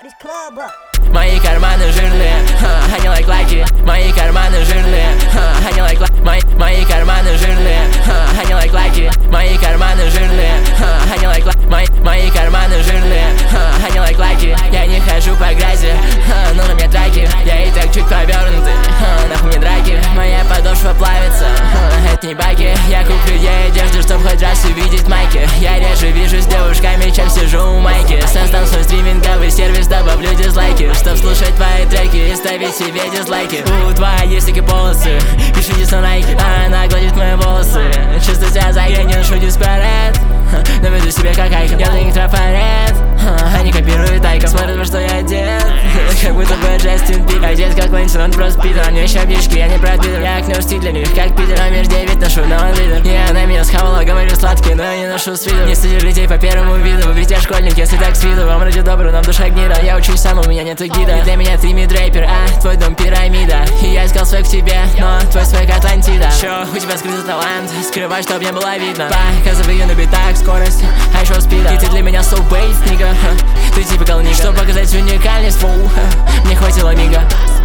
Мои карманы жирные, они like лайки. Мои карманы жирные, они like лайки. Мои карманы жирные, они like лайки. Мои карманы жирные, они like лайки. Мои карманы жирные, они like лайки. Я не хожу по грязи, но на мне траки. Я и так чуть повернутый, нахуй мне драки. Моя подошва плавится, это не байки. Я куплю ей одежду, чтоб хоть раз увидеть майки. Я реже вижу с девушками, чем сижу у майки. Создам свой стриминговый сервис, добавлю дизлайки, чтоб слушать твои треки и ставить себе дизлайки. У твоей есть такие полосы, пишите на лайки. Она гладит мои волосы, чувствую себя зайкой. Я не ношу дисперед, но веду себя как айкон. Я для них трафарет, они копируют айкон. Смотрят, во что я одет, как будто бы Джастин Бибер. Одет как Лэнсон, он просто питер. У нее еще обнижки, я не пробитер. Я окно стиль для них, как Питер. Номер 9 ношу, но он лидер. И она меня схавала, говорю сладкий, но я не ношу свитер. Не стыдишь людей по первому виду, ведь я школьник, если так с виду. Вам ради доброго, нам душа гнида. Я учусь сам, у меня нету гида. И для меня ты мидрейпер, а твой дом пирамида. И я искал свой к тебе, но твой свой как Атлантида. Чё, у тебя скрытый талант, скрывай, чтоб не было видно. Показываю на битах скорость, а еще спида. И ты для меня so wave, нига. Ты типа нига. Чтоб показать уникальность, мне хватило мига.